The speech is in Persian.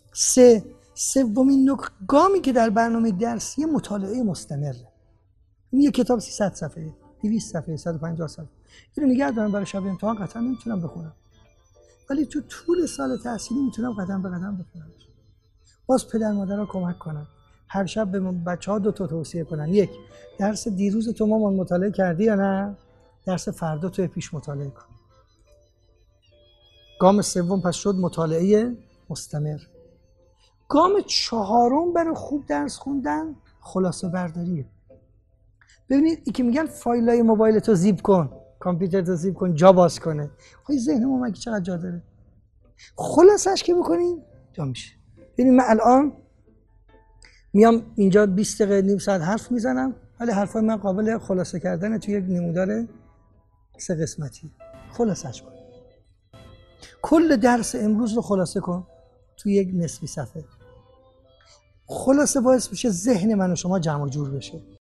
سومین گامی که در برنامه درسی مطالعه مستمره. این یه کتاب 300 صفحه، 200 صفحه، 150 صفحه. اینو نگه دارم برای شب امتحان، قطعا نمیتونم بخونم. ولی تو طول سال تحصیلی میتونم قدم به قدم بخونم. باز پدر مادرها کمک کنن. هر شب به بچه‌ها 2 تا توصیه کنن. 1 درس دیروز تو مامان مطالعه کردی یا نه؟ درس فردا تو پیش مطالعه کن. گام سوم پس شد مطالعه مستمر. گام چهارم برای خوب درس خوندن خلاصه برداریه. ببینید این که میگن فایلای موبایلتو زیپ کن، کامپیوترتو زیپ کن، جا باز کنه. خب ذهن ما مگه چقدر جا داره؟ خلاصش که بکنیم جا میشه. ببینید من الان میام اینجا 20 دقیقه نیم ساعت حرف میزنم، ولی حرفای من قابل خلاصه کردن توی یک نمودار 3 قسمتی. خلاصش کن. کل درس امروز رو خلاصه کن توی یک نصفی صفحه. خلاصه باعث میشه ذهن من و شما جمع و جور بشه.